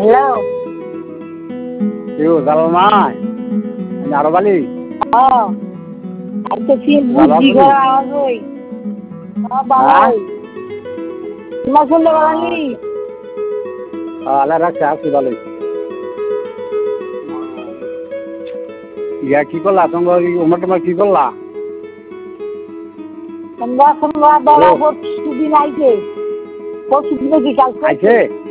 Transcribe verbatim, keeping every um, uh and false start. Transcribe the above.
hello কেউ জাল নাই আরো বালি হ্যাঁ আচ্ছা কি বুঝি গো আওয়াজ হই হ্যাঁ বাবাই তোমার শুনতে পারানি আল্লাহ রাখছে আসি ভালোই ইয়া কি করলা তোমরা উমর টুমর কি করলা তোমরা তোমরা দলা পরশু দিন আইছে পরশু দিনে কি কালকে আইছে